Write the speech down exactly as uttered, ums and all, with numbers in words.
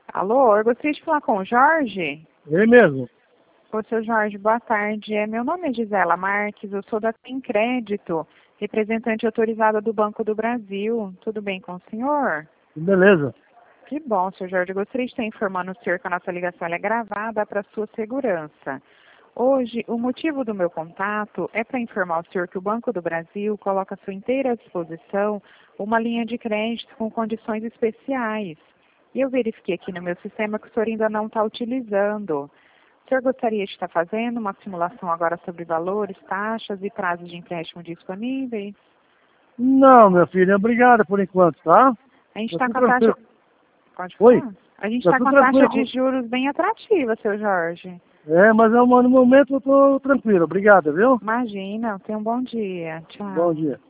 Alô, eu gostaria de falar com o Jorge. Ele mesmo. Ô, seu Jorge, boa tarde. É, meu nome é Gisela Marques, eu sou da Tem Crédito, representante autorizada do Banco do Brasil. Tudo bem com o senhor? Beleza. Que bom, seu Jorge. Eu gostaria de estar informando o senhor que a nossa ligação ela é gravada para sua segurança. Hoje, o motivo do meu contato é para informar o senhor que o Banco do Brasil coloca à sua inteira disposição uma linha de crédito com condições especiais. E eu verifiquei aqui no meu sistema que o senhor ainda não está utilizando. O senhor gostaria de estar fazendo uma simulação agora sobre valores, taxas e prazos de empréstimo disponíveis? Não, minha filha, obrigado por enquanto, tá? A gente Tá está tudo com a taxa... tranquilo. Pode Oi? falar? A gente Tá está com tudo a taxa tranquilo. de com- juros bem atrativa, seu Jorge. É, mas é, um- no momento eu tô tranquilo. Obrigado, viu? Imagina, tenha um bom dia. Bom Tchau. dia.